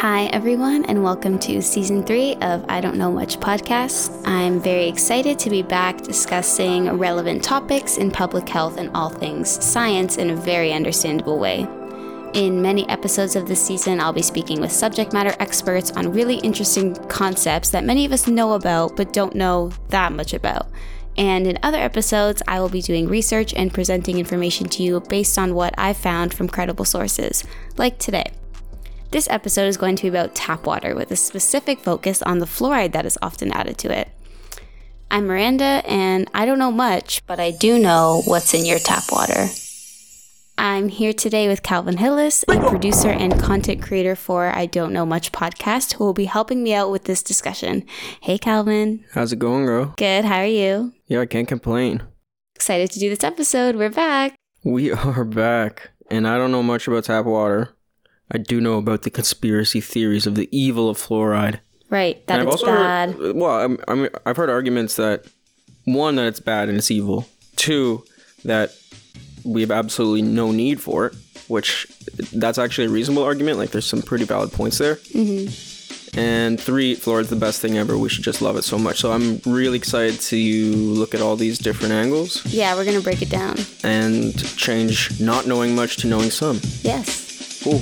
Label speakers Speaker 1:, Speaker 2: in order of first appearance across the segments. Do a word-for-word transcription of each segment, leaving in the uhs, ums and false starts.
Speaker 1: Hi, everyone, and welcome to Season three of I Don't Know Much podcast. I'm very excited to be back discussing relevant topics in public health and all things science in a very understandable way. In many episodes of this season, I'll be speaking with subject matter experts on really interesting concepts that many of us know about but don't know that much about. And in other episodes, I will be doing research and presenting information to you based on what I've found from credible sources, like today. This episode is going to be about tap water with a specific focus on the fluoride that is often added to it. I'm Miranda, and I don't know much, but I do know what's in your tap water. I'm here today with Calvin Hillis, a producer and content creator for I Don't Know Much podcast, who will be helping me out with this discussion. Hey, Calvin.
Speaker 2: How's it going, girl?
Speaker 1: Good. How are you?
Speaker 2: Yeah, I can't complain.
Speaker 1: Excited to do this episode. We're back.
Speaker 2: We are back, and I don't know much about tap water. I do know about the conspiracy theories of the evil of fluoride.
Speaker 1: Right, that it's bad.
Speaker 2: Heard, well, I'm, I'm, I've heard arguments that, one, that it's bad and it's evil. Two, that we have absolutely no need for it, which that's actually a reasonable argument. Like, there's some pretty valid points there. Mm-hmm. And three, fluoride's the best thing ever. We should just love it so much. So I'm really excited to look at all these different angles.
Speaker 1: Yeah, we're going to break it down.
Speaker 2: And change not knowing much to knowing some.
Speaker 1: Yes.
Speaker 2: Cool.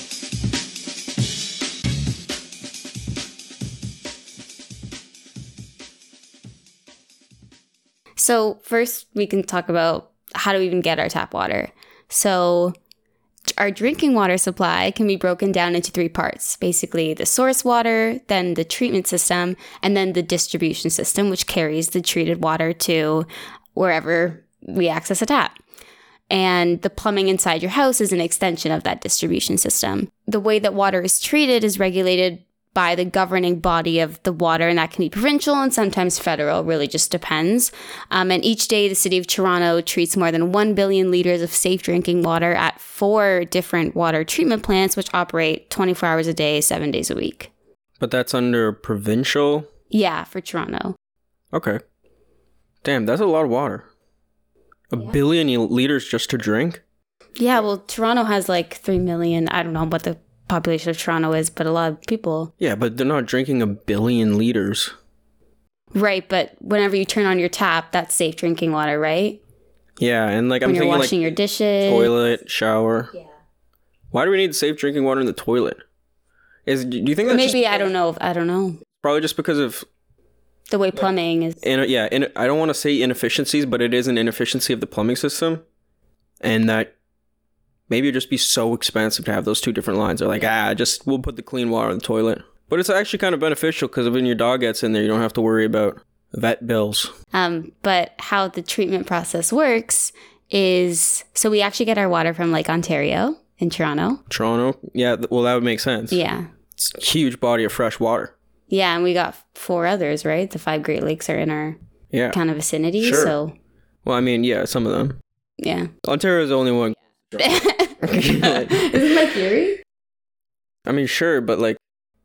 Speaker 1: So first, we can talk about how do we even get our tap water. So our drinking water supply can be broken down into three parts. Basically, the source water, then the treatment system, and then the distribution system, which carries the treated water to wherever we access a tap. And the plumbing inside your house is an extension of that distribution system. The way that water is treated is regulated by the governing body of the water, and that can be provincial and sometimes federal, really just depends. Um, and each day, the city of Toronto treats more than one billion liters of safe drinking water at four different water treatment plants, which operate twenty-four hours a day, seven days a week.
Speaker 2: But that's under provincial?
Speaker 1: Yeah, for Toronto.
Speaker 2: Okay. Damn, that's a lot of water. A yeah. billion liters just to drink?
Speaker 1: Yeah, well, Toronto has like three million. I don't know what the population of Toronto is, but a lot of people.
Speaker 2: Yeah, but they're not drinking a billion liters.
Speaker 1: Right, but whenever you turn on your tap, that's safe drinking water, right?
Speaker 2: Yeah, and like
Speaker 1: when
Speaker 2: I'm
Speaker 1: you're
Speaker 2: thinking
Speaker 1: washing
Speaker 2: like
Speaker 1: your dishes,
Speaker 2: toilet, shower.
Speaker 1: Yeah.
Speaker 2: Why do we need safe drinking water in the toilet? Is do you think that's
Speaker 1: maybe
Speaker 2: just,
Speaker 1: I don't know. I don't know.
Speaker 2: Probably just because of
Speaker 1: the way plumbing is.
Speaker 2: In, yeah, in, I don't want to say inefficiencies, but it is an inefficiency of the plumbing system, and that. Maybe it'd just be so expensive to have those two different lines. They're like, ah, just we'll put the clean water in the toilet. But it's actually kind of beneficial because when your dog gets in there, you don't have to worry about vet bills.
Speaker 1: Um, but how the treatment process works is, so we actually get our water from Lake Ontario in Toronto.
Speaker 2: Toronto? Yeah, well, that would make sense.
Speaker 1: Yeah.
Speaker 2: It's a huge body of fresh water.
Speaker 1: Yeah, and we got four others, right? The five Great Lakes are in our
Speaker 2: yeah.
Speaker 1: kind of vicinity.
Speaker 2: Sure.
Speaker 1: So.
Speaker 2: Well, I mean, yeah, some of them.
Speaker 1: Yeah.
Speaker 2: Ontario's the only one.
Speaker 1: Isn't that theory?
Speaker 2: I mean, sure, but like,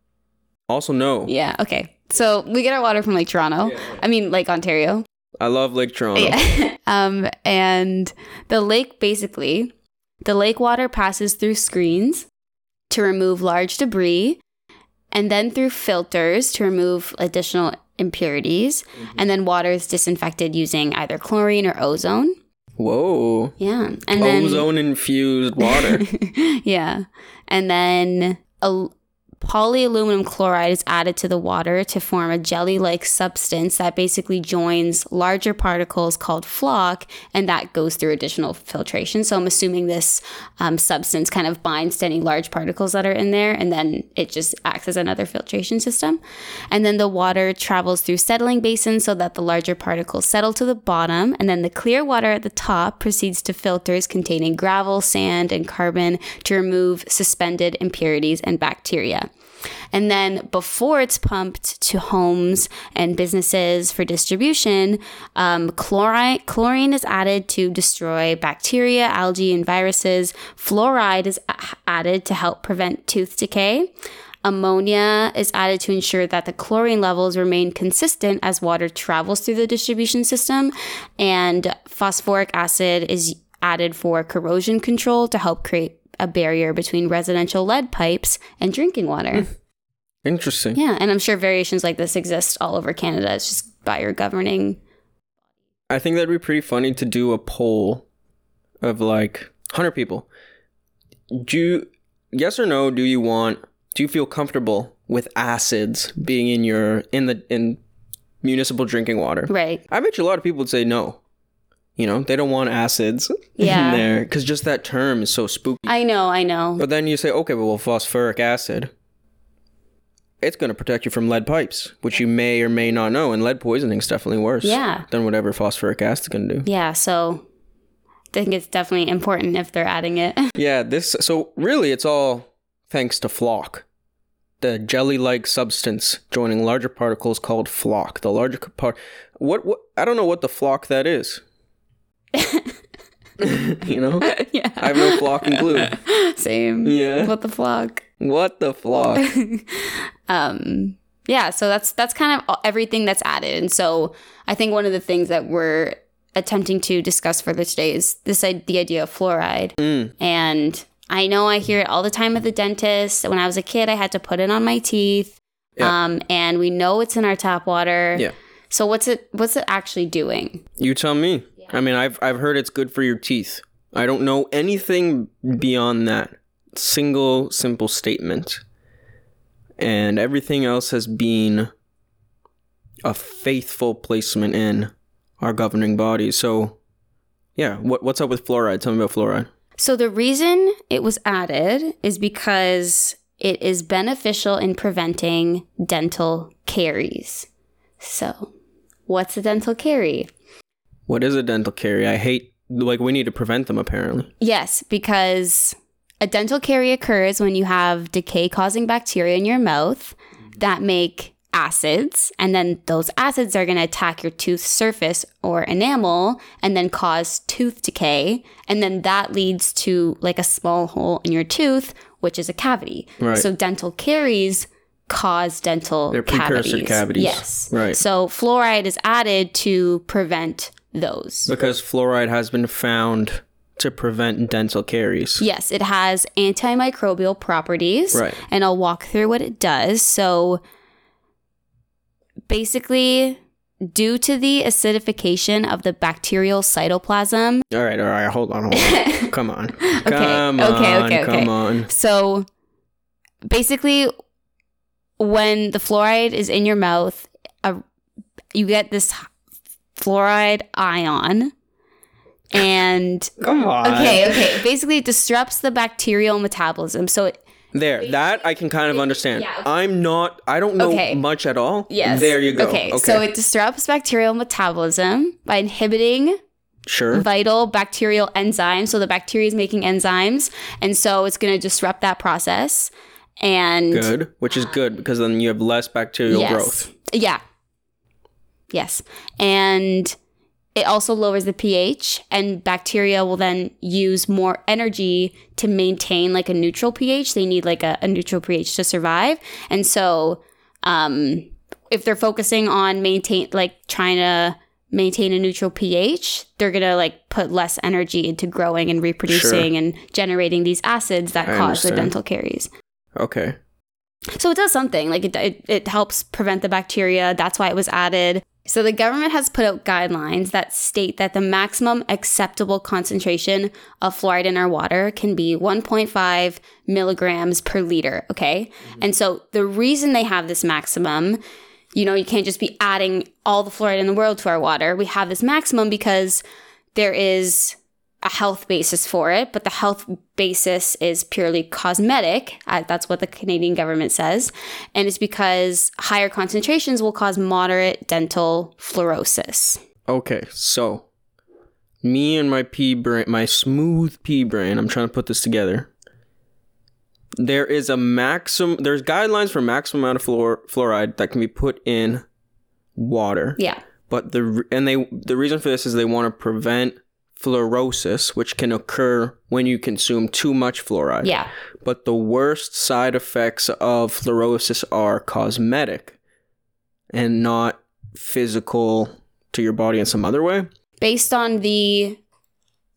Speaker 2: also no.
Speaker 1: Yeah, okay. So we get our water from Lake Toronto. Yeah. I mean, Lake Ontario.
Speaker 2: I love Lake Toronto.
Speaker 1: Yeah. um, and the lake, basically, the lake water passes through screens to remove large debris, and then through filters to remove additional impurities, mm-hmm. and then water is disinfected using either chlorine or ozone.
Speaker 2: Whoa.
Speaker 1: Yeah. And then
Speaker 2: ozone-infused water.
Speaker 1: Yeah. And then a polyaluminum chloride is added to the water to form a jelly-like substance that basically joins larger particles called floc, and that goes through additional filtration. So I'm assuming this um, substance kind of binds to any large particles that are in there, and then it just acts as another filtration system. And then the water travels through settling basins so that the larger particles settle to the bottom, and then the clear water at the top proceeds to filters containing gravel, sand, and carbon to remove suspended impurities and bacteria. And then before it's pumped to homes and businesses for distribution, um, chlorine, chlorine is added to destroy bacteria, algae, and viruses. Fluoride is a- added to help prevent tooth decay. Ammonia is added to ensure that the chlorine levels remain consistent as water travels through the distribution system. And phosphoric acid is added for corrosion control to help create a barrier between residential lead pipes and drinking water.
Speaker 2: Interesting.
Speaker 1: Yeah, and I'm sure variations like this exist all over Canada. It's just by your governing.
Speaker 2: I think that'd be pretty funny to do a poll of like one hundred people. Do you, yes or no, do you want, do you feel comfortable with acids being in your, in the, in municipal drinking water?
Speaker 1: Right.
Speaker 2: I bet you a lot of people would say no. You know, they don't want acids
Speaker 1: Yeah.
Speaker 2: in there because just that term is so spooky.
Speaker 1: I know, I know.
Speaker 2: But then you say, okay, well, phosphoric acid, it's going to protect you from lead pipes, which you may or may not know. And lead poisoning is definitely worse
Speaker 1: Yeah.
Speaker 2: than whatever phosphoric acid can do.
Speaker 1: Yeah, so I think it's definitely important if they're adding it.
Speaker 2: Yeah, this, so really it's all thanks to flock. The jelly-like substance joining larger particles called flock. The larger part, what, what, I don't know what the flock that is. You know?
Speaker 1: Yeah.
Speaker 2: I have no flocking clue.
Speaker 1: Same.
Speaker 2: Yeah.
Speaker 1: What the flock?
Speaker 2: What the flock?
Speaker 1: um yeah, so that's that's kind of everything that's added. And so I think one of the things that we're attempting to discuss further today is this the idea of fluoride.
Speaker 2: Mm.
Speaker 1: And I know I hear it all the time at the dentist. When I was a kid, I had to put it on my teeth.
Speaker 2: Yeah.
Speaker 1: Um and we know it's in our tap water.
Speaker 2: Yeah.
Speaker 1: So what's it what's it actually doing?
Speaker 2: You tell me. Yeah. I mean, I've I've heard it's good for your teeth. I don't know anything beyond that. Single, simple statement. And everything else has been a faithful placement in our governing body. So, yeah, what what's up with fluoride? Tell me about fluoride.
Speaker 1: So the reason it was added is because it is beneficial in preventing dental caries. So, what's a dental carie?
Speaker 2: What is a dental carie? I hate, like, we need to prevent them, apparently.
Speaker 1: Yes, because a dental carie occurs when you have decay-causing bacteria in your mouth that make acids, and then those acids are going to attack your tooth surface or enamel and then cause tooth decay, and then that leads to like a small hole in your tooth, which is a cavity.
Speaker 2: Right.
Speaker 1: So dental caries cause dental
Speaker 2: They're precursor
Speaker 1: cavities.
Speaker 2: cavities.
Speaker 1: Yes.
Speaker 2: Right.
Speaker 1: So fluoride is added to prevent those.
Speaker 2: Because fluoride has been found to prevent dental caries.
Speaker 1: Yes, it has antimicrobial properties.
Speaker 2: Right.
Speaker 1: And I'll walk through what it does. So basically, due to the acidification of the bacterial cytoplasm.
Speaker 2: All right, all right, hold on, hold on. Come on.
Speaker 1: okay,
Speaker 2: Come
Speaker 1: okay,
Speaker 2: on,
Speaker 1: okay, okay.
Speaker 2: come on.
Speaker 1: So basically, when the fluoride is in your mouth, uh, you get this fluoride ion. And
Speaker 2: Come on.
Speaker 1: okay, okay. Basically, it disrupts the bacterial metabolism. So it,
Speaker 2: There, that I can kind of understand.
Speaker 1: yeah, okay.
Speaker 2: I'm not, I don't know
Speaker 1: Okay.
Speaker 2: much at all.
Speaker 1: yes.
Speaker 2: There you go.
Speaker 1: Okay, so it disrupts bacterial metabolism by inhibiting
Speaker 2: Sure.
Speaker 1: vital bacterial enzymes. So the bacteria is making enzymes, and so it's going to disrupt that process. And
Speaker 2: Good, which is good because then you have less bacterial
Speaker 1: yes.
Speaker 2: growth.
Speaker 1: Yeah. Yes. And it also lowers the pH, and bacteria will then use more energy to maintain like a neutral pH. They need like a, a neutral pH to survive. And so um, if they're focusing on maintain, like trying to maintain a neutral pH, they're going to like put less energy into growing and reproducing
Speaker 2: Sure.
Speaker 1: and generating these acids that
Speaker 2: I
Speaker 1: cause the
Speaker 2: understand.
Speaker 1: dental caries.
Speaker 2: Okay.
Speaker 1: So it does something, like it, it it helps prevent the bacteria. That's why it was added. So the government has put out guidelines that state that the maximum acceptable concentration of fluoride in our water can be one point five milligrams per liter, okay? Mm-hmm. And so the reason they have this maximum, you know, you can't just be adding all the fluoride in the world to our water. We have this maximum because there is a health basis for it, but the health basis is purely cosmetic. Uh, that's what the Canadian government says. And it's because higher concentrations will cause moderate dental fluorosis.
Speaker 2: Okay, so me and my pea brain, my smooth pea brain, I'm trying to put this together. There is a maximum, there's guidelines for maximum amount of fluor, fluoride that can be put in water.
Speaker 1: Yeah.
Speaker 2: But the, and they, the reason for this is they want to prevent fluorosis, which can occur when you consume too much fluoride.
Speaker 1: Yeah.
Speaker 2: But the worst side effects of fluorosis are cosmetic and not physical to your body in some other way.
Speaker 1: Based on the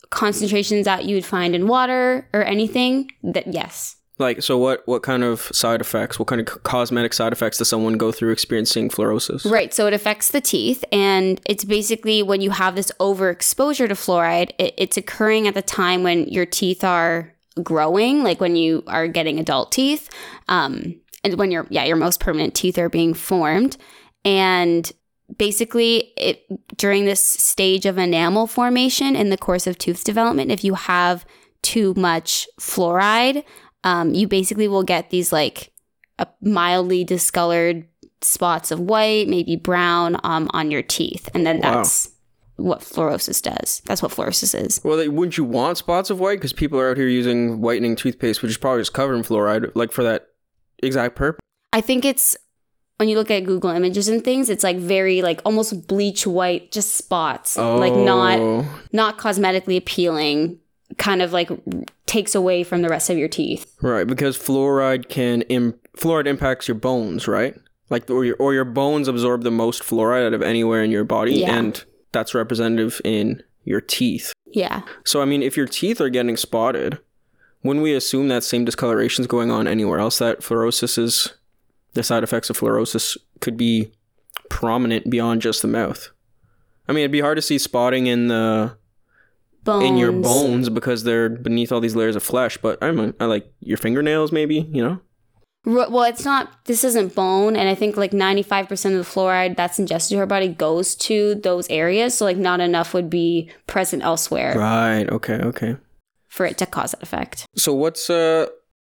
Speaker 1: concentrations that you would find in water or anything, that yes.
Speaker 2: Like, so what, what kind of side effects, what kind of cosmetic side effects does someone go through experiencing fluorosis?
Speaker 1: Right. So it affects the teeth. And it's basically when you have this overexposure to fluoride, it, it's occurring at the time when your teeth are growing, like when you are getting adult teeth. Um, and when your, yeah, your most permanent teeth are being formed. And basically, it during this stage of enamel formation in the course of tooth development, if you have too much fluoride, Um, you basically will get these like uh, mildly discolored spots of white, maybe brown um, on your teeth. And then that's wow. what fluorosis does. That's what fluorosis is.
Speaker 2: Well, they, wouldn't you want spots of white? Because people are out here using whitening toothpaste, which is probably just covered in fluoride, like for that exact purpose.
Speaker 1: I think it's, when you look at Google Images and things, it's like very like almost bleach white, just spots.
Speaker 2: Oh.
Speaker 1: Like not not cosmetically appealing, kind of like takes away from the rest of your teeth.
Speaker 2: Right, because fluoride can Im- fluoride impacts your bones, right? Like or your or your bones absorb the most fluoride out of anywhere in your body,
Speaker 1: yeah.
Speaker 2: and that's representative in your teeth.
Speaker 1: Yeah.
Speaker 2: So I mean, if your teeth are getting spotted, wouldn't we assume that same discoloration is going on anywhere else? That fluorosis is the side effects of fluorosis could be prominent beyond just the mouth. I mean, it'd be hard to see spotting in the Bones. in your bones because they're beneath all these layers of flesh, but I mean, I like your fingernails maybe, you know?
Speaker 1: Well, it's not, this isn't bone, and I think like ninety-five percent of the fluoride that's ingested to our body goes to those areas, so like not enough would be present elsewhere.
Speaker 2: Right, okay, okay.
Speaker 1: For it to cause that effect.
Speaker 2: So what's, uh,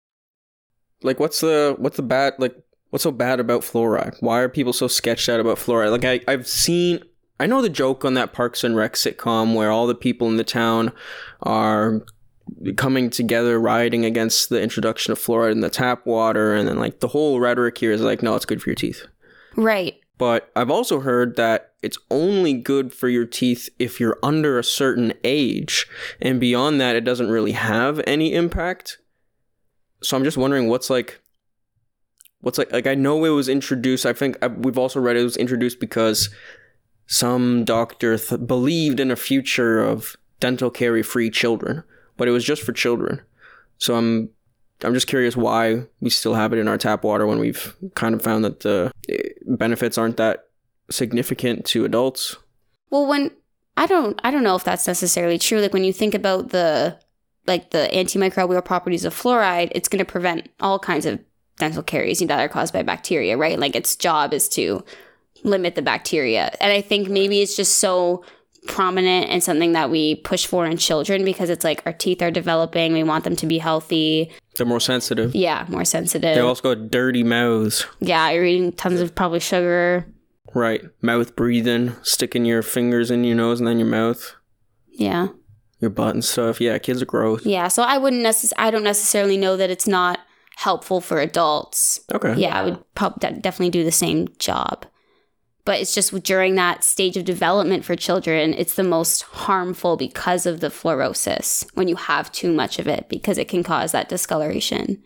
Speaker 2: like what's the, what's the bad, like, what's so bad about fluoride? Why are people so sketched out about fluoride? Like I, I've seen... I know the joke on that Parks and Rec sitcom where all the people in the town are coming together rioting against the introduction of fluoride in the tap water, and then like the whole rhetoric here is like, no, it's good for your teeth.
Speaker 1: Right.
Speaker 2: But I've also heard that it's only good for your teeth if you're under a certain age, and beyond that, it doesn't really have any impact. So I'm just wondering what's like, what's like, like I know it was introduced, I think I, we've also read it was introduced because some doctor th- believed in a future of dental carie-free children, but it was just for children. So I'm I'm just curious why we still have it in our tap water when we've kind of found that the benefits aren't that significant to adults.
Speaker 1: Well, when I don't I don't know if that's necessarily true. Like when you think about the like the antimicrobial properties of fluoride, it's going to prevent all kinds of dental caries that are caused by bacteria, right? Like its job is to limit the bacteria. And I think maybe it's just so prominent and something that we push for in children because it's like our teeth are developing. We want them to be healthy.
Speaker 2: They're more sensitive.
Speaker 1: Yeah, more sensitive.
Speaker 2: They also got dirty mouths.
Speaker 1: Yeah, you're eating tons of probably sugar.
Speaker 2: Right. Mouth breathing, sticking your fingers in your nose and then your mouth.
Speaker 1: Yeah.
Speaker 2: Your butt and stuff. Yeah, kids are gross.
Speaker 1: Yeah, so I wouldn't necess- I don't necessarily know that it's not helpful for adults.
Speaker 2: Okay.
Speaker 1: Yeah, I would prob- definitely do the same job. But it's just during that stage of development for children, it's the most harmful because of the fluorosis when you have too much of it, because it can cause that discoloration.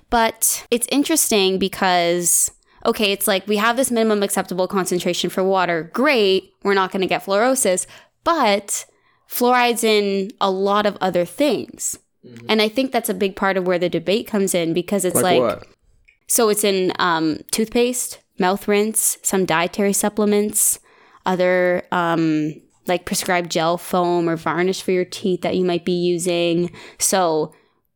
Speaker 1: But it's interesting because, okay, it's like we have this minimum acceptable concentration for water. Great, we're not going to get fluorosis, but fluoride's in a lot of other things. Mm-hmm. And I think that's a big part of where the debate comes in because it's
Speaker 2: like,
Speaker 1: like
Speaker 2: what?
Speaker 1: So it's in um, toothpaste, mouth rinse, some dietary supplements, other um, like prescribed gel foam or varnish for your teeth that you might be using. So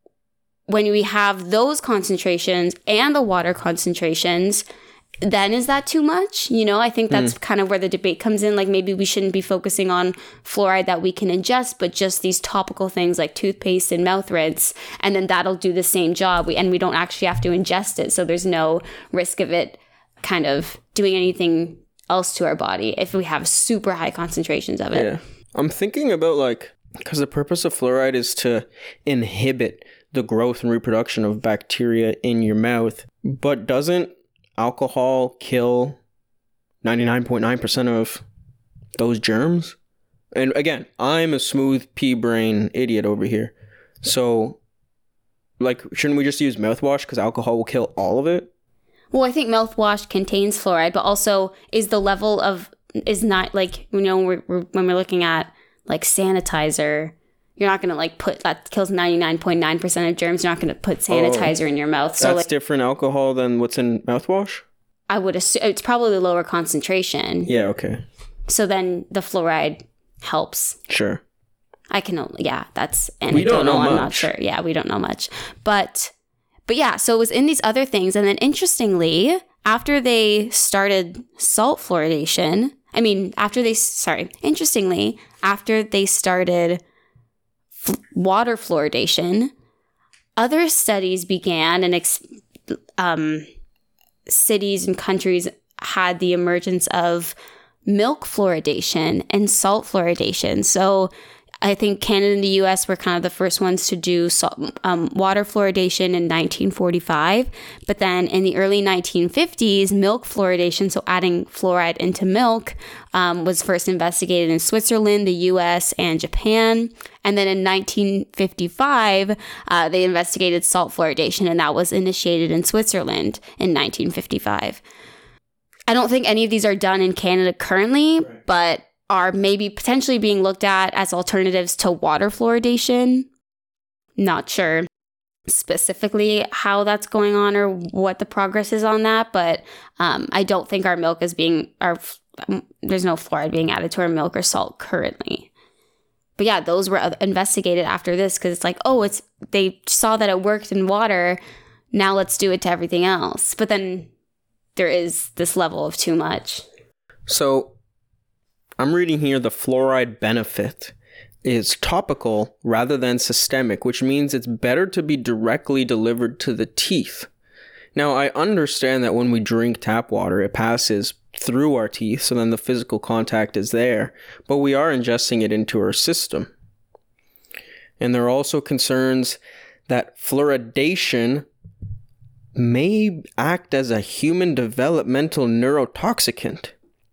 Speaker 1: when we have those concentrations and the water concentrations, then is that too much? You know, I think that's mm. kind of where the debate comes in. Like maybe we shouldn't be focusing on fluoride that we can ingest, but just these topical things like toothpaste and mouth rinse, and then that'll do the same job. We, and we don't actually have to ingest it. So there's no risk of it kind of doing anything else to our body if we have super high concentrations of it.
Speaker 2: Yeah. I'm thinking about like, because the purpose of fluoride is to inhibit the growth and reproduction of bacteria in your mouth, but doesn't alcohol kill ninety-nine point nine percent of those germs? And again, I'm a smooth pea brain idiot over here. So, like, shouldn't we just use mouthwash because alcohol will kill all of it?
Speaker 1: Well, I think mouthwash contains fluoride, but also is the level of, is not like, you know, we're, we're, when we're looking at like sanitizer, you're not going to like put, that kills ninety-nine point nine percent of germs. You're not going to put sanitizer oh, in your mouth. So
Speaker 2: that's
Speaker 1: like,
Speaker 2: different alcohol than what's in mouthwash?
Speaker 1: I would assume it's probably lower concentration.
Speaker 2: Yeah, okay.
Speaker 1: So then the fluoride helps.
Speaker 2: Sure.
Speaker 1: I can only, yeah, that's anecdotal.
Speaker 2: We don't know
Speaker 1: I'm
Speaker 2: much.
Speaker 1: not sure. Yeah, we don't know much. But, but yeah, so it was in these other things. And then interestingly, after they started salt fluoridation, I mean, after they, sorry, interestingly, after they started f- water fluoridation, other studies began and ex- um, cities and countries had the emergence of milk fluoridation and salt fluoridation. So I think Canada and the U S were kind of the first ones to do salt, um, water fluoridation in nineteen forty-five. But then in the early nineteen fifties, milk fluoridation, so adding fluoride into milk, um, was first investigated in Switzerland, the U S, and Japan. And then in nineteen fifty-five, uh, they investigated salt fluoridation, and that was initiated in Switzerland in nineteen fifty-five. I don't think any of these are done in Canada currently, right, but are maybe potentially being looked at as alternatives to water fluoridation. Not sure specifically how that's going on or what the progress is on that, but um, I don't think our milk is being, our um, there's no fluoride being added to our milk or salt currently. But yeah, those were investigated after this because it's like, oh, it's they saw that it worked in water. Now let's do it to everything else. But then there is this level of too much.
Speaker 2: So I'm reading here the fluoride benefit is topical rather than systemic, which means it's better to be directly delivered to the teeth. Now, I understand that when we drink tap water, it passes through our teeth, so then the physical contact is there, but we are ingesting it into our system. And there are also concerns that fluoridation may act as a human developmental neurotoxicant.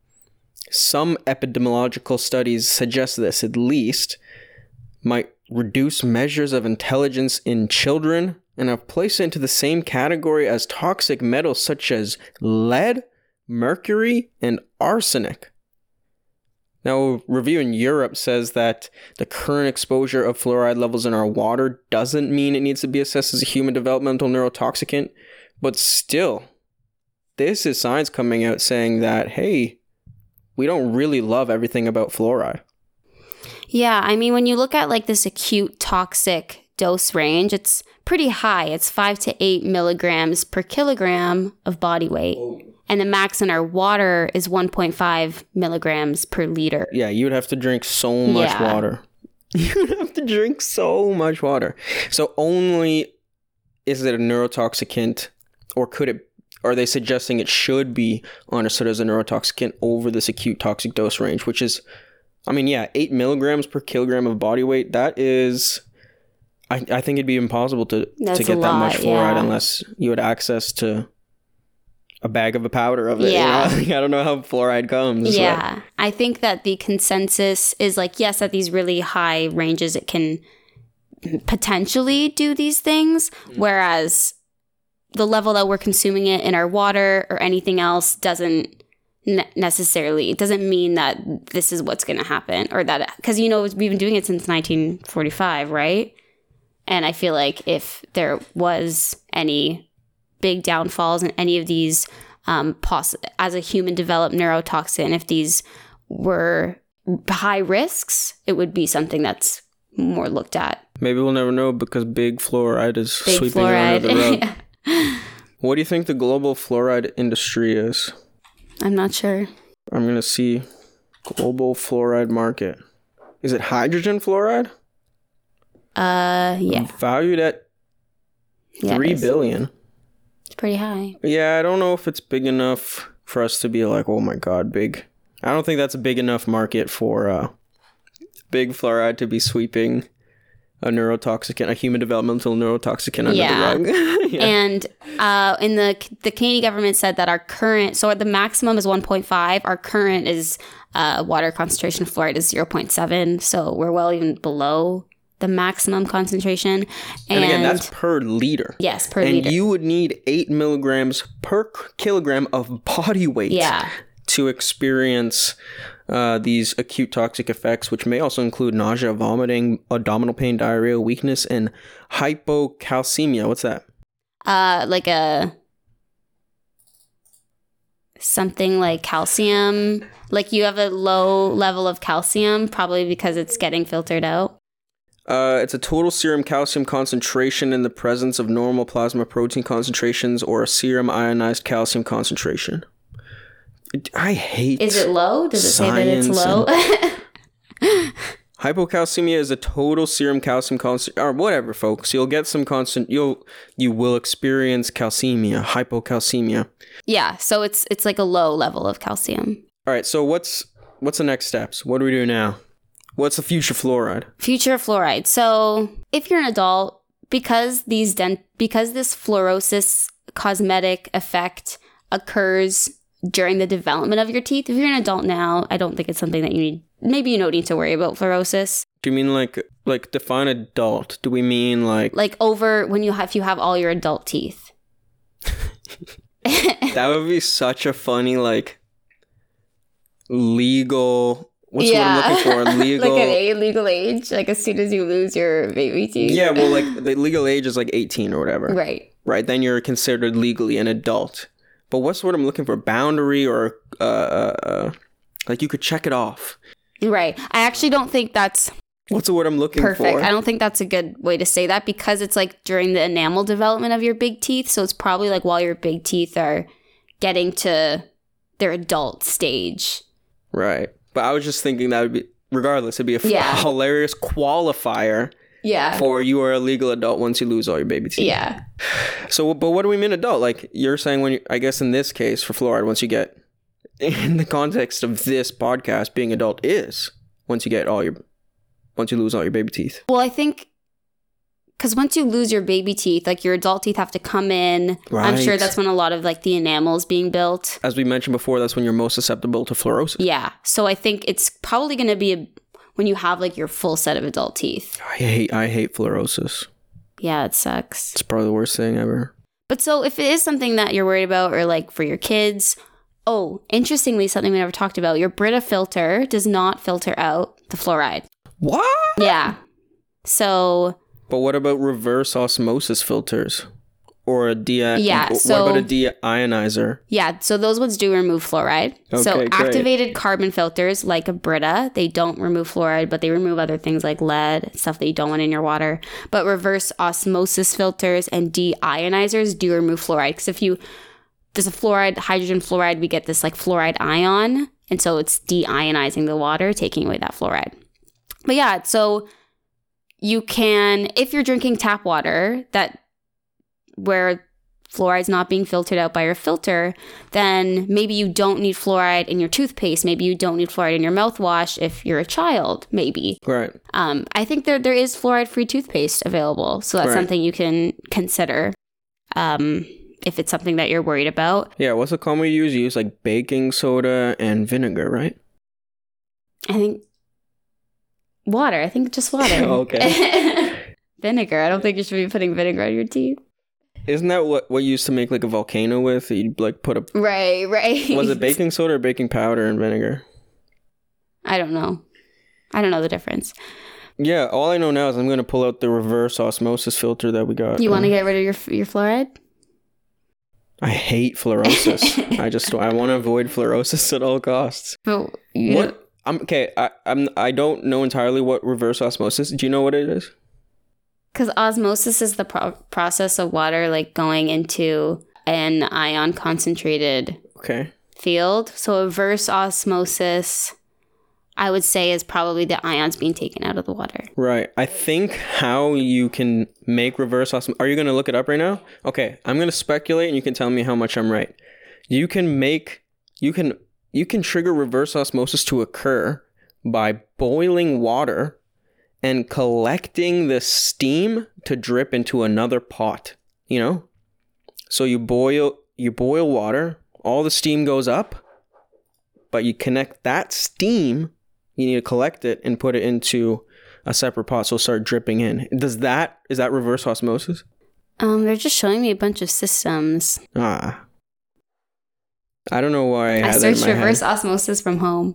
Speaker 2: Some epidemiological studies suggest this, at least, might reduce measures of intelligence in children and have placed it into the same category as toxic metals such as lead, mercury, and arsenic. Now, a review in Europe says that the current exposure of fluoride levels in our water doesn't mean it needs to be assessed as a human developmental neurotoxicant, but still, this is science coming out saying that, hey, we don't really love everything about fluoride.
Speaker 1: Yeah, I mean, when you look at like this acute toxic dose range, it's pretty high. It's five to eight milligrams per kilogram of body weight. Oh. And the max in our water is one point five milligrams per liter.
Speaker 2: Yeah, you would have to drink so much
Speaker 1: yeah.
Speaker 2: water. You would have to drink so much water. So only is it a neurotoxicant, or could it, are they suggesting it should be understood as a neurotoxicant over this acute toxic dose range, which is, I mean, yeah, eight milligrams per kilogram of body weight. That is, I, I think it'd be impossible to, to get that much fluoride yeah. unless you had access to a bag of a powder of it.
Speaker 1: Yeah.
Speaker 2: You know? I don't know how fluoride comes.
Speaker 1: Yeah.
Speaker 2: But.
Speaker 1: I think that the consensus is like, yes, at these really high ranges, it can potentially do these things, mm-hmm. whereas the level that we're consuming it in our water or anything else doesn't ne- necessarily, it doesn't mean that this is what's going to happen, or that, because, you know, we've been doing it since nineteen forty-five, right? And I feel like if there was any big downfalls in any of these, um, poss- as a human developed neurotoxin, if these were high risks, it would be something that's more looked at.
Speaker 2: Maybe we'll never know because big fluoride is
Speaker 1: big
Speaker 2: sweeping
Speaker 1: fluoride.
Speaker 2: under the rug. What do you think the global fluoride industry is?
Speaker 1: I'm not sure.
Speaker 2: I'm going to see global fluoride market. Is it hydrogen fluoride?
Speaker 1: Uh, yeah.
Speaker 2: Valued at
Speaker 1: yeah,
Speaker 2: three
Speaker 1: it's,
Speaker 2: billion.
Speaker 1: It's pretty high.
Speaker 2: Yeah, I don't know if it's big enough for us to be like, oh my God, big. I don't think that's a big enough market for uh, big fluoride to be sweeping a neurotoxicant, a human developmental neurotoxicant under
Speaker 1: yeah.
Speaker 2: the rug. yeah.
Speaker 1: And uh, in the the Canadian government said that our current, so the maximum is one point five. Our current is uh, water concentration of fluoride is zero point seven. So we're well even below the maximum concentration.
Speaker 2: And, and again, that's per liter.
Speaker 1: Yes, per
Speaker 2: and
Speaker 1: liter.
Speaker 2: And you would need eight milligrams per kilogram of body weight
Speaker 1: yeah.
Speaker 2: to experience uh, these acute toxic effects, which may also include nausea, vomiting, abdominal pain, diarrhea, weakness, and hypocalcemia. What's that?
Speaker 1: Uh, like a something like calcium. Like you have a low level of calcium, probably because it's getting filtered out.
Speaker 2: Uh, it's a total serum calcium concentration in the presence of normal plasma protein concentrations or a serum ionized calcium concentration. I hate.
Speaker 1: Is it low? Does it say that it's low?
Speaker 2: And... Hypocalcemia is a total serum calcium concentration, or whatever, folks. You'll get some constant. You'll you will experience calcemia, hypocalcemia.
Speaker 1: Yeah, so it's it's like a low level of calcium.
Speaker 2: All right. So what's what's the next steps? What do we do now? What's the future fluoride?
Speaker 1: Future fluoride. So if you're an adult, because these dent because this fluorosis cosmetic effect occurs during the development of your teeth, if you're an adult now, I don't think it's something that you need. Maybe you don't need to worry about fluorosis.
Speaker 2: Do you mean like like define adult? Do we mean like
Speaker 1: like over when you have if you have all your adult teeth?
Speaker 2: That would be such a funny like legal. What's
Speaker 1: yeah.
Speaker 2: what I'm looking for? Legal,
Speaker 1: like an a legal age, like as soon as you lose your baby teeth.
Speaker 2: Yeah, well, like the legal age is like eighteen or whatever.
Speaker 1: Right.
Speaker 2: Right. Then you're considered legally an adult. But what's what I'm looking for? Boundary or uh, uh, uh like you could check it off.
Speaker 1: Right. I actually don't think that's
Speaker 2: what's the word I'm looking
Speaker 1: perfect.
Speaker 2: for?
Speaker 1: I don't think that's a good way to say that because it's like during the enamel development of your big teeth. So it's probably like while your big teeth are getting to their adult stage.
Speaker 2: Right. But I was just thinking that would be, regardless, it'd be a
Speaker 1: yeah.
Speaker 2: f- hilarious qualifier
Speaker 1: yeah.
Speaker 2: for you are a legal adult once you lose all your baby teeth.
Speaker 1: Yeah.
Speaker 2: So, but what do we mean adult? Like you're saying when you, I guess in this case for fluoride, once you get, in the context of this podcast, being adult is once you get all your, once you lose all your baby teeth.
Speaker 1: Well, I think, because once you lose your baby teeth, like your adult teeth have to come in. Right. I'm sure that's when a lot of like the enamel is being built.
Speaker 2: As we mentioned before, that's when you're most susceptible to fluorosis.
Speaker 1: Yeah. So I think it's probably going to be a, when you have like your full set of adult teeth.
Speaker 2: I hate, I hate fluorosis.
Speaker 1: Yeah, it sucks.
Speaker 2: It's probably the worst thing ever.
Speaker 1: But so if it is something that you're worried about or like for your kids, oh, interestingly, something we never talked about, your Brita filter does not filter out the fluoride.
Speaker 2: What?
Speaker 1: Yeah. So...
Speaker 2: But what about reverse osmosis filters? Or a de-
Speaker 1: yeah, so,
Speaker 2: what about a deionizer?
Speaker 1: Yeah, so those ones do remove fluoride. Okay, so great. Activated carbon filters like a Brita, they don't remove fluoride, but they remove other things like lead, stuff that you don't want in your water. But reverse osmosis filters and deionizers do remove fluoride. Because if you, there's a fluoride, hydrogen fluoride, we get this like fluoride ion. And so it's deionizing the water, taking away that fluoride. But yeah, so... You can, if you're drinking tap water that where fluoride's not being filtered out by your filter, then maybe you don't need fluoride in your toothpaste. Maybe you don't need fluoride in your mouthwash if you're a child, maybe.
Speaker 2: Right.
Speaker 1: Um, I think there there is fluoride-free toothpaste available. So that's right. Something you can consider um, if it's something that you're worried about.
Speaker 2: Yeah, what's the common we use? You use like baking soda and vinegar, right?
Speaker 1: I think... Water. I think just water.
Speaker 2: Okay.
Speaker 1: Vinegar. I don't think you should be putting vinegar on your teeth.
Speaker 2: Isn't that what, what you used to make like a volcano with? You'd like put a...
Speaker 1: Right, right.
Speaker 2: Was it baking soda or baking powder and vinegar?
Speaker 1: I don't know. I don't know the difference.
Speaker 2: Yeah, all I know now is I'm going to pull out the reverse osmosis filter that we got.
Speaker 1: You want to get rid of your your fluoride?
Speaker 2: I hate fluorosis. I just I want to avoid fluorosis at all costs.
Speaker 1: But you
Speaker 2: what?
Speaker 1: Know-
Speaker 2: I'm okay. I I'm I don't know entirely what reverse osmosis. Do you know what it is?
Speaker 1: Because osmosis is the pro- process of water like going into an ion concentrated
Speaker 2: okay.
Speaker 1: field. So reverse osmosis, I would say, is probably the ions being taken out of the water.
Speaker 2: Right. I think how you can make reverse osmosis. Are you going to look it up right now? Okay. I'm going to speculate, and you can tell me how much I'm right. You can make. You can. You can trigger reverse osmosis to occur by boiling water and collecting the steam to drip into another pot, you know? So you boil you boil water, all the steam goes up, but you connect that steam, you need to collect it and put it into a separate pot so it'll start dripping in. Does that is that reverse osmosis?
Speaker 1: Um, they're just showing me a bunch of systems.
Speaker 2: Ah. I don't know why I,
Speaker 1: I
Speaker 2: had that in
Speaker 1: searched
Speaker 2: my
Speaker 1: reverse
Speaker 2: head.
Speaker 1: osmosis from home.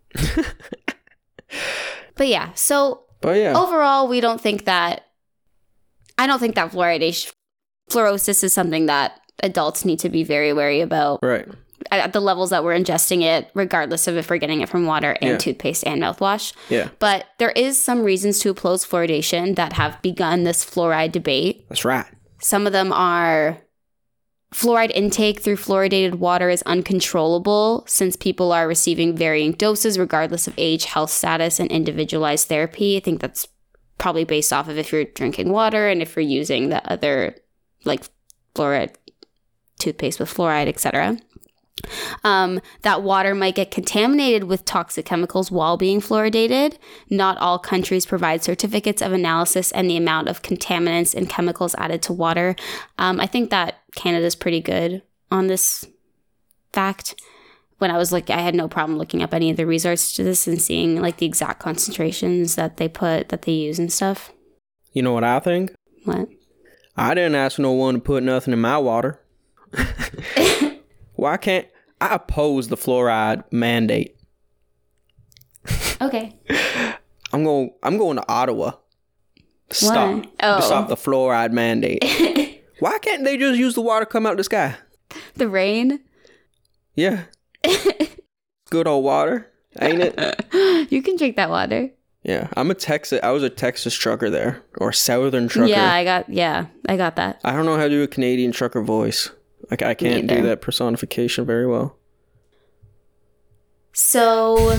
Speaker 1: But yeah, so
Speaker 2: But yeah.
Speaker 1: overall, we don't think that, I don't think that fluoridation, fluorosis is something that adults need to be very wary about.
Speaker 2: Right.
Speaker 1: At, at the levels that we're ingesting it, regardless of if we're getting it from water and
Speaker 2: Yeah.
Speaker 1: toothpaste and mouthwash.
Speaker 2: Yeah.
Speaker 1: But there is some reasons to oppose fluoridation that have begun this fluoride debate.
Speaker 2: That's right.
Speaker 1: Some of them are fluoride intake through fluoridated water is uncontrollable since people are receiving varying doses regardless of age, health status, and individualized therapy. I think that's probably based off of if you're drinking water and if you're using the other, like fluoride, toothpaste with fluoride, et cetera. Um, that water might get contaminated with toxic chemicals while being fluoridated. Not all countries provide certificates of analysis and the amount of contaminants and chemicals added to water. Um, I think that Canada's pretty good on this fact. When I was like, I had no problem looking up any of the resources to this and seeing like the exact concentrations that they put, that they use and stuff.
Speaker 2: You know what I think?
Speaker 1: What?
Speaker 2: I didn't ask no one to put nothing in my water. Why can't I oppose the fluoride mandate?
Speaker 1: Okay.
Speaker 2: I'm going. I'm going to Ottawa. To stop.
Speaker 1: Why? Oh.
Speaker 2: To stop the fluoride mandate. Why can't they just use the water come out the sky?
Speaker 1: The rain?
Speaker 2: Yeah. Good old water, ain't it?
Speaker 1: You can drink that water.
Speaker 2: Yeah. I'm a Texas. I was a Texas trucker there, or southern trucker.
Speaker 1: Yeah, I got. Yeah, I got that.
Speaker 2: I don't know how to do a Canadian trucker voice. Like I can't do
Speaker 1: Neither.
Speaker 2: that personification very well.
Speaker 1: So,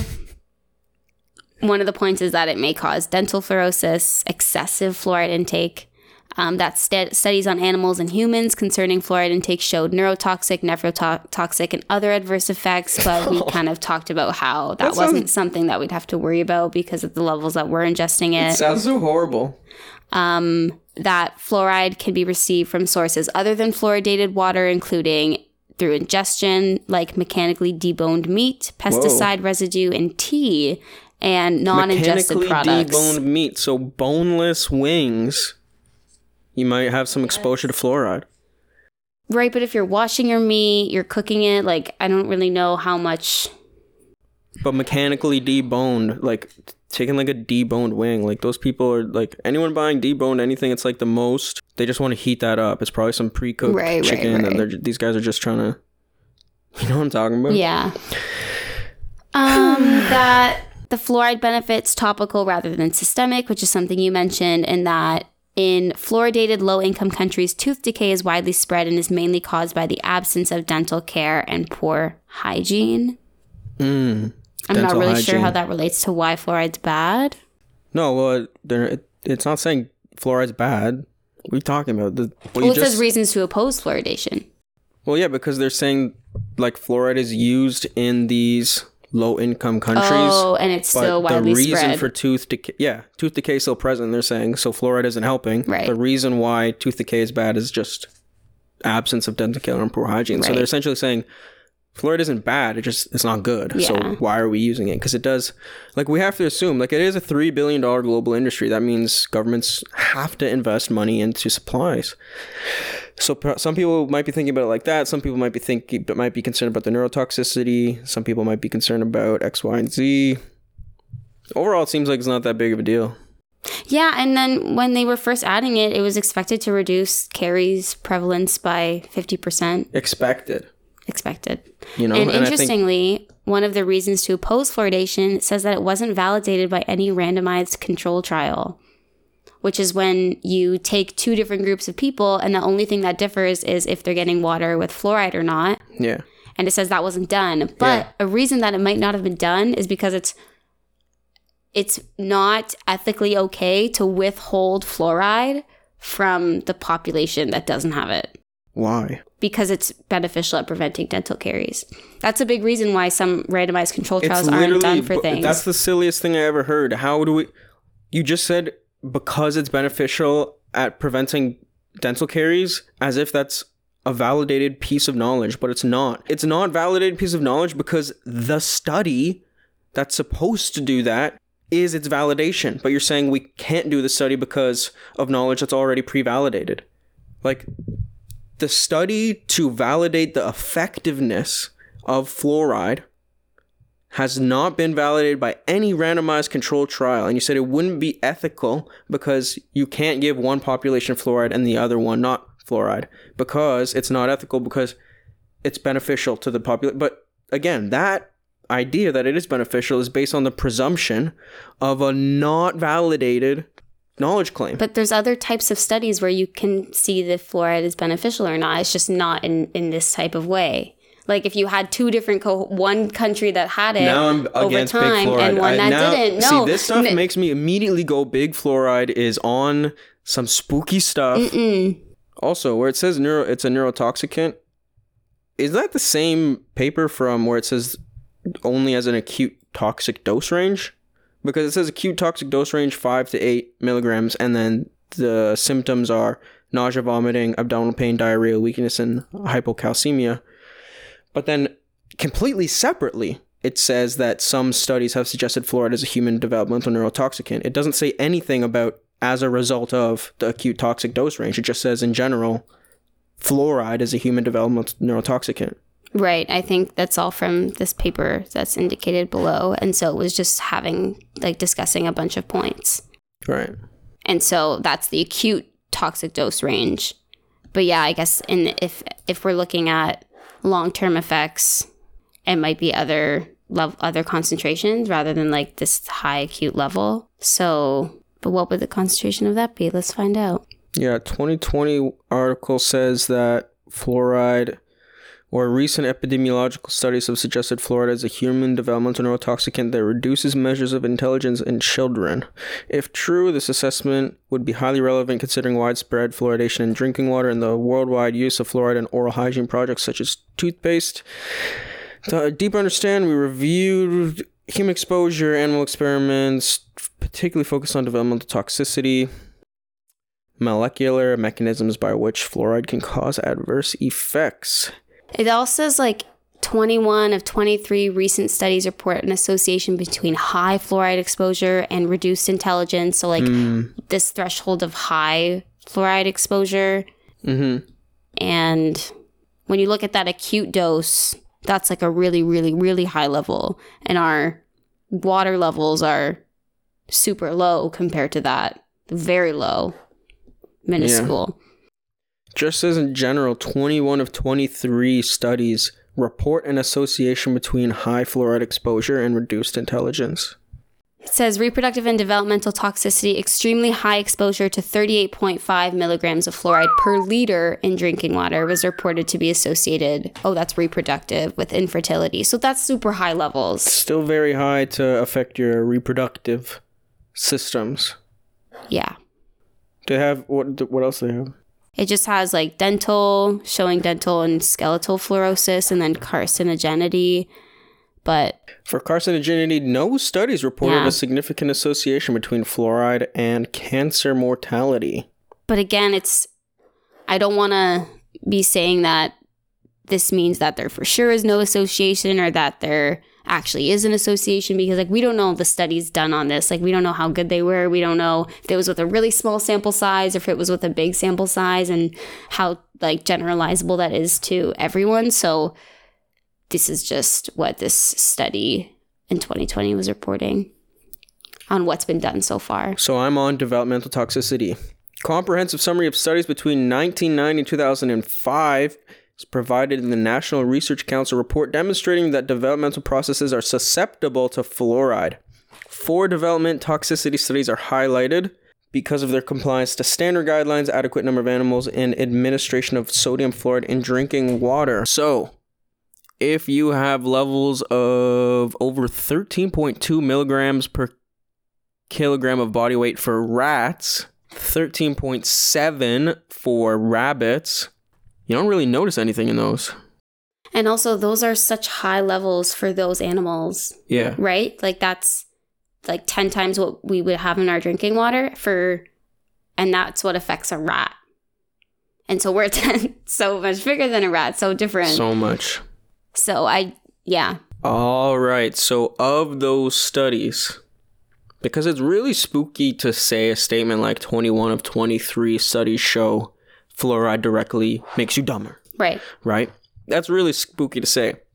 Speaker 1: one of the points is that it may cause dental fluorosis, excessive fluoride intake. Um, that st- studies on animals and humans concerning fluoride intake showed neurotoxic, nephrotoxic, and other adverse effects. But we kind of talked about how that,
Speaker 2: That
Speaker 1: wasn't
Speaker 2: sounds-
Speaker 1: something that we'd have to worry about because of the levels that we're ingesting it.
Speaker 2: It sounds so horrible.
Speaker 1: Um, that fluoride can be received from sources other than fluoridated water, including through ingestion, like mechanically deboned meat, pesticide residue in tea, and non-ingested
Speaker 2: Mechanically
Speaker 1: products.
Speaker 2: deboned meat, so boneless wings. You might have some exposure to fluoride.
Speaker 1: Right, but if you're washing your meat, you're cooking it, like, I don't really know how much.
Speaker 2: But mechanically deboned, like taking like a deboned wing, like those people are like, anyone buying deboned anything, it's like the most, they just want to heat that up. It's probably some pre-cooked
Speaker 1: Right, right,
Speaker 2: chicken
Speaker 1: right.
Speaker 2: and they're ju- these guys are just trying to, you know what I'm talking about?
Speaker 1: Yeah. Um, that the fluoride benefits topical rather than systemic, which is something you mentioned, and that in fluoridated low-income countries, tooth decay is widely spread and is mainly caused by the absence of dental care and poor hygiene.
Speaker 2: Mm,
Speaker 1: I'm not
Speaker 2: dental
Speaker 1: really sure how
Speaker 2: hygiene.
Speaker 1: that relates to why fluoride's bad.
Speaker 2: No, well, they're, it, it's not saying fluoride's bad. What are you talking about? The, what
Speaker 1: Well,
Speaker 2: you
Speaker 1: it
Speaker 2: just,
Speaker 1: says reasons to oppose fluoridation.
Speaker 2: well, yeah, because they're saying like fluoride is used in these low-income countries.
Speaker 1: Oh, and it's still
Speaker 2: But the
Speaker 1: widely
Speaker 2: reason
Speaker 1: spread.
Speaker 2: for tooth decay, yeah, tooth decay is still present. They're saying so fluoride isn't helping.
Speaker 1: Right.
Speaker 2: The reason why tooth decay is bad is just absence of dental care and poor hygiene. So
Speaker 1: Right.
Speaker 2: they're essentially saying fluoride isn't bad. It just it's not good. So
Speaker 1: Yeah.
Speaker 2: why are we using it? Because it does. Like we have to assume like it is a three billion dollar global industry. That means governments have to invest money into supplies. So per- some people might be thinking about it like that. Some people might be thinking might be concerned about the neurotoxicity. Some people might be concerned about X, Y, and Z. Overall, it seems like it's not that big of a deal.
Speaker 1: Yeah, and then when they were first adding it, it was expected to reduce caries prevalence by fifty percent.
Speaker 2: Expected,
Speaker 1: Expected.
Speaker 2: you know.
Speaker 1: and
Speaker 2: I think
Speaker 1: interestingly, one of the reasons to oppose fluoridation says that it wasn't validated by any randomized control trial, which is when you take two different groups of people and the only thing that differs is if they're getting water with fluoride or not.
Speaker 2: yeah,
Speaker 1: And it says that wasn't done. But
Speaker 2: Yeah.
Speaker 1: a reason that it might not have been done is because it's it's not ethically okay to withhold fluoride from the population that doesn't have it,
Speaker 2: why?
Speaker 1: because it's beneficial at preventing dental caries. That's a big reason why some randomized control trials
Speaker 2: It's
Speaker 1: aren't
Speaker 2: literally
Speaker 1: done for
Speaker 2: bu-
Speaker 1: things.
Speaker 2: That's the silliest thing I ever heard. How do we? You just said because it's beneficial at preventing dental caries, as if that's a validated piece of knowledge, but it's not. It's not validated piece of knowledge because the study that's supposed to do that is its validation. But you're saying we can't do the study because of knowledge that's already pre-validated. Like the study to validate the effectiveness of fluoride has not been validated by any randomized controlled trial. And you said it wouldn't be ethical because you can't give one population fluoride and the other one not fluoride, because it's not ethical because it's beneficial to the population. But again, that idea that it is beneficial is based on the presumption of a not validated knowledge claim.
Speaker 1: But there's other types of studies where you can see if fluoride is beneficial or not. It's just not in, in this type of way. Like if you had two different, co- one country that had it
Speaker 2: now I'm
Speaker 1: over
Speaker 2: against
Speaker 1: time
Speaker 2: big fluoride.
Speaker 1: and one
Speaker 2: I,
Speaker 1: that
Speaker 2: now,
Speaker 1: didn't. No.
Speaker 2: See, this stuff
Speaker 1: N-
Speaker 2: makes me immediately go, big fluoride is on some spooky stuff.
Speaker 1: Mm-mm.
Speaker 2: Also, where it says neuro, it's a neurotoxicant, is that the same paper from where it says only as an acute toxic dose range? Because it says acute toxic dose range five to eight milligrams, and then the symptoms are nausea, vomiting, abdominal pain, diarrhea, weakness, and hypocalcemia. But then completely separately, it says that some studies have suggested fluoride as a human developmental neurotoxicant. It doesn't say anything about as a result of the acute toxic dose range. It just says in general, fluoride is a human developmental neurotoxicant.
Speaker 1: Right. I think that's all from this paper that's indicated below. And so it was just having, like, discussing a bunch of points.
Speaker 2: Right.
Speaker 1: And so that's the acute toxic dose range. But yeah, I guess in if if we're looking at long-term effects, it might be other level, other concentrations rather than like this high acute level. So, but what would the concentration of that be? Let's find out.
Speaker 2: Yeah, twenty twenty article says that fluoride, or recent epidemiological studies have suggested fluoride as a human developmental neurotoxicant that reduces measures of intelligence in children. If true, this assessment would be highly relevant considering widespread fluoridation in drinking water and the worldwide use of fluoride in oral hygiene projects such as toothpaste. To deeper understand, we reviewed human exposure, animal experiments, particularly focused on developmental toxicity, molecular mechanisms by which fluoride can cause adverse effects.
Speaker 1: It also says like twenty-one of twenty-three recent studies report an association between high fluoride exposure and reduced intelligence. So like mm. this threshold of high fluoride exposure.
Speaker 2: Mm-hmm.
Speaker 1: And when you look at that acute dose, that's like a really, really, really high level. And our water levels are super low compared to that. Very low. Minuscule.
Speaker 2: Yeah. Just as in general, twenty-one of twenty-three studies report an association between high fluoride exposure and reduced intelligence.
Speaker 1: It says reproductive and developmental toxicity, extremely high exposure to thirty-eight point five milligrams of fluoride per liter in drinking water was reported to be associated, oh, that's reproductive, with infertility. So that's super high levels.
Speaker 2: Still very high to affect your reproductive systems.
Speaker 1: Yeah.
Speaker 2: They have, what, what else do they have?
Speaker 1: It just has like dental, showing dental and skeletal fluorosis, and then carcinogenity. But
Speaker 2: for carcinogenity, no studies reported yeah. a significant association between fluoride and cancer mortality.
Speaker 1: But again, it's, I don't want to be saying that this means that there for sure is no association or that there actually is an association, because like we don't know the studies done on this. Like we don't know how good they were. We don't know if it was with a really small sample size or if it was with a big sample size, and how like generalizable that is to everyone. So this is just what this study in twenty twenty was reporting on what's been done so far.
Speaker 2: So I'm on developmental toxicity. Comprehensive summary of studies between nineteen ninety and two thousand five is provided in the National Research Council report demonstrating that developmental processes are susceptible to fluoride. Four development toxicity studies are highlighted because of their compliance to standard guidelines, adequate number of animals, and administration of sodium fluoride in drinking water. So, if you have levels of over thirteen point two milligrams per kilogram of body weight for rats, thirteen point seven for rabbits, you don't really notice anything in those.
Speaker 1: And also, those are such high levels for those animals.
Speaker 2: Yeah.
Speaker 1: Right? Like, that's like ten times what we would have in our drinking water for, and that's what affects a rat. And so we're ten, so much bigger than a rat, so different.
Speaker 2: So much.
Speaker 1: So I, yeah.
Speaker 2: All right. So of those studies, because it's really spooky to say a statement like twenty-one of twenty-three studies show fluoride directly makes you dumber.
Speaker 1: Right.
Speaker 2: Right? That's really spooky to say.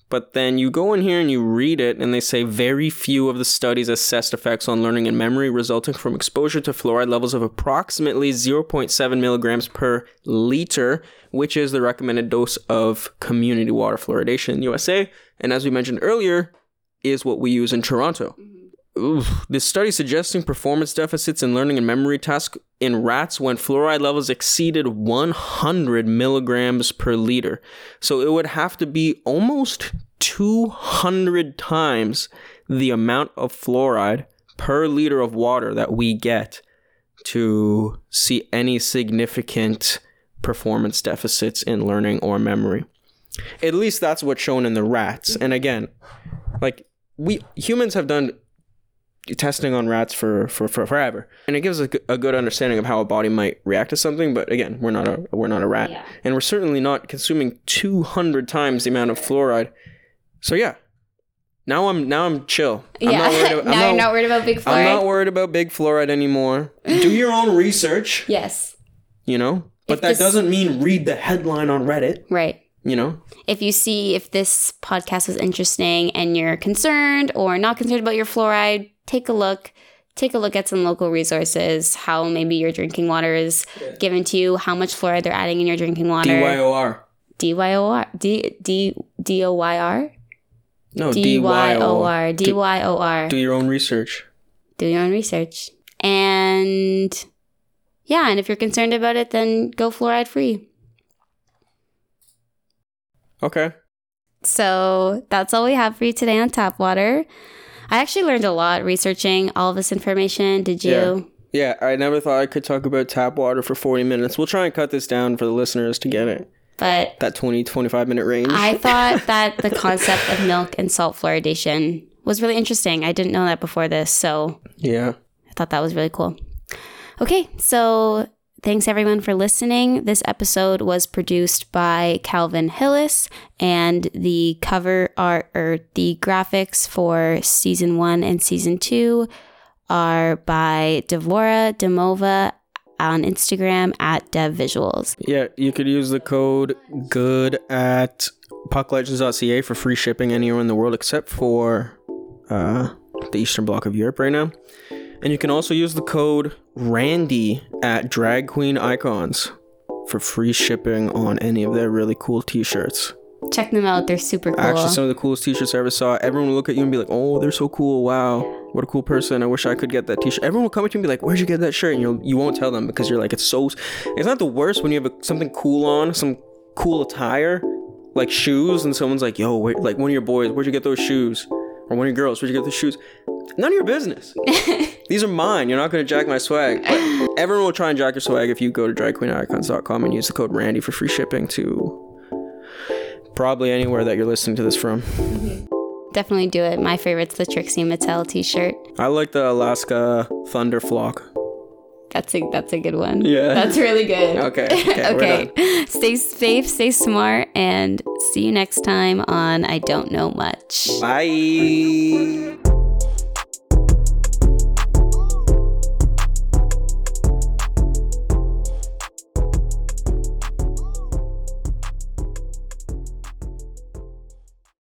Speaker 2: But then you go in here and you read it, and they say very few of the studies assessed effects on learning and memory resulting from exposure to fluoride levels of approximately zero point seven milligrams per liter, which is the recommended dose of community water fluoridation in U S A. And as we mentioned earlier, is what we use in Toronto. Oof. This study suggesting performance deficits in learning and memory tasks in rats when fluoride levels exceeded one hundred milligrams per liter. So it would have to be almost two hundred times the amount of fluoride per liter of water that we get to see any significant performance deficits in learning or memory. At least that's what's shown in the rats. And again, like we humans have done testing on rats for, for, for forever, and it gives a, a good understanding of how a body might react to something. But again, we're not a we're not a rat, yeah. And we're certainly not consuming two hundred times the amount of fluoride. So yeah, now I'm now I'm chill.
Speaker 1: Yeah,
Speaker 2: I'm not worried about,
Speaker 1: now
Speaker 2: I'm
Speaker 1: you're
Speaker 2: not,
Speaker 1: not worried about big fluoride.
Speaker 2: I'm not worried about big fluoride anymore. Do your own research.
Speaker 1: Yes.
Speaker 2: You know, but if that this... doesn't mean read the headline on Reddit.
Speaker 1: Right.
Speaker 2: You know,
Speaker 1: if you see if this podcast was interesting and you're concerned or not concerned about your fluoride, take a look. Take a look at some local resources, how maybe your drinking water is yeah. given to you, how much fluoride they're adding in your drinking water.
Speaker 2: D Y O R.
Speaker 1: D Y O R. D D D O Y R?
Speaker 2: No,
Speaker 1: D Y O R. D Y O R.
Speaker 2: Do your own research.
Speaker 1: Do your own research. And yeah, and if you're concerned about it, then go fluoride free.
Speaker 2: Okay.
Speaker 1: So that's all we have for you today on tap water. I actually learned a lot researching all of this information. Did you?
Speaker 2: Yeah. yeah, I never thought I could talk about tap water for forty minutes. We'll try and cut this down for the listeners to get it.
Speaker 1: But
Speaker 2: that twenty, twenty-five minute range.
Speaker 1: I thought that the concept of milk and salt fluoridation was really interesting. I didn't know that before this, so
Speaker 2: yeah,
Speaker 1: I thought that was really cool. Okay, so thanks everyone for listening. This episode was produced by Calvin Hillis, and the cover art or the graphics for season one and season two are by Devora Demova on Instagram at DevVisuals.
Speaker 2: Yeah, you could use the code GOOD at puck legends dot c a for free shipping anywhere in the world except for uh, the Eastern Bloc of Europe right now. And you can also use the code RANDY at Drag Queen Icons for free shipping on any of their really cool t-shirts.
Speaker 1: Check them out. They're super cool.
Speaker 2: Actually, some of the coolest t-shirts I ever saw. Everyone will look at you and be like, oh, they're so cool. Wow. What a cool person. I wish I could get that t-shirt. Everyone will come at you and be like, where'd you get that shirt? And you'll, you won't tell them because you're like, it's so... It's not the worst when you have a, something cool on, some cool attire, like shoes, and someone's like, yo, wait, like one of your boys, where'd you get those shoes? Or one of your girls, where'd you get those shoes? None of your business. These are mine. You're not going to jack my swag. But everyone will try and jack your swag if you go to drag queen icons dot com and use the code RANDY for free shipping to probably anywhere that you're listening to this from.
Speaker 1: Mm-hmm. Definitely do it. My favorite's the Trixie Mattel t-shirt.
Speaker 2: I like the Alaska Thunder Flock.
Speaker 1: That's a that's a good one.
Speaker 2: Yeah.
Speaker 1: That's really good.
Speaker 2: Okay. Okay.
Speaker 1: Okay. Stay safe, stay smart, and see you next time on I Don't Know Much.
Speaker 2: Bye.